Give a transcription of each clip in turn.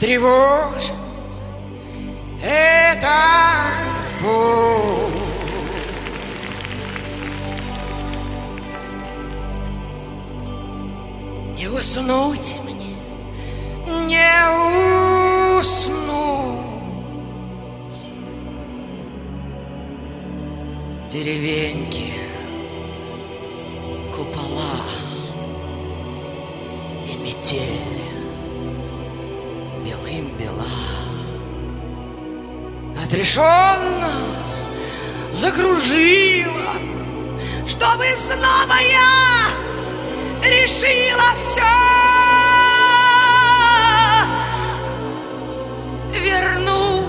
тревожен этот путь. Не уснуть мне, не уснуть. Деревеньки, купола и метель белым бела. Отрешенно закружила, чтобы снова я решила все вернуть.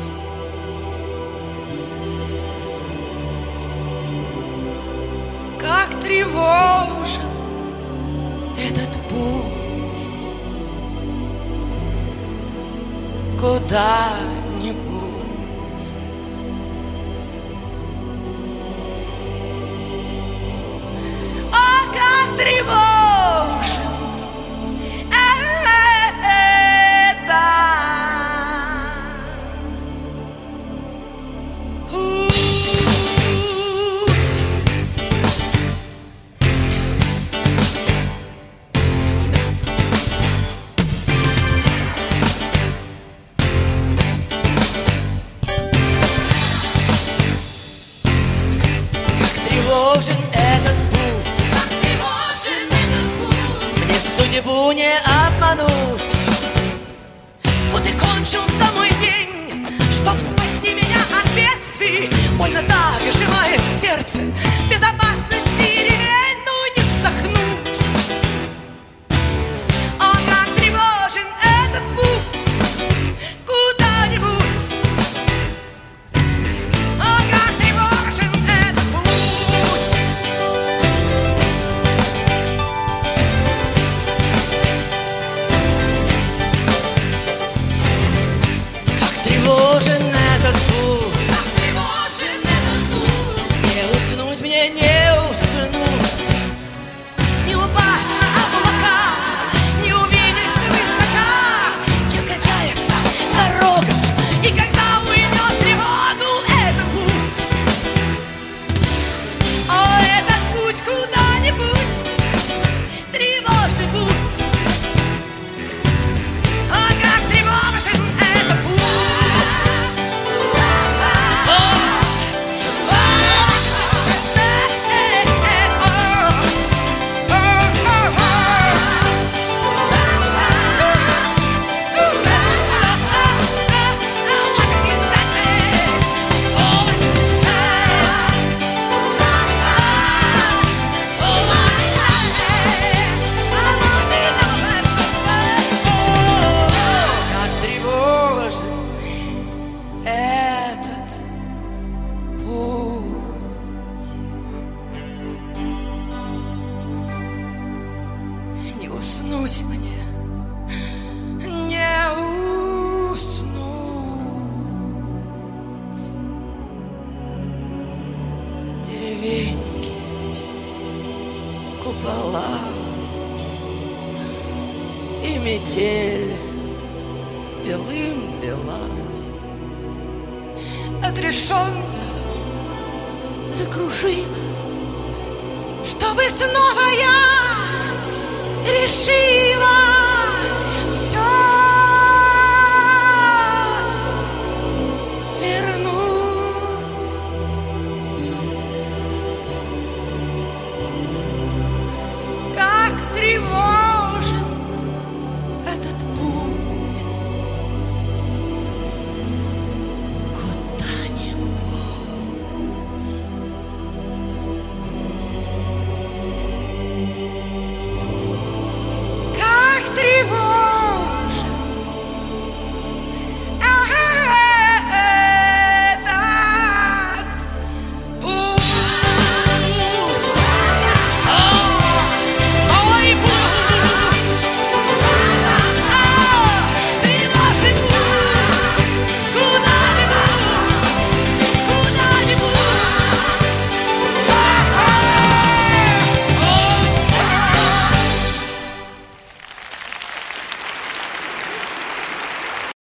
Как тревожен этот путь куда-нибудь. О, как тревожен этот путь. Как тревожен этот путь. Мне судьбу не обмануть. Вот и кончился мой день, чтоб спасти меня от бедствий. Больно так сжимает сердце безопасности ревень, ну не вздохнуть. О, как тревожен этот путь куда-нибудь. О, как тревожен этот путь. Как тревожен этот путь. Как тревожен этот путь. Не уснуть мне, не уснуть. Не упасть на облака, не увидеть свысока, чем кончается дорога и когда уймет тревогу этот путь. О, этот путь куда-нибудь, тревожный путь. О, как тревожен этот путь. Не уснуть мне, не уснуть. Деревеньки, купола и метель белым бела. Отрешенно закружила, чтобы снова я решила все.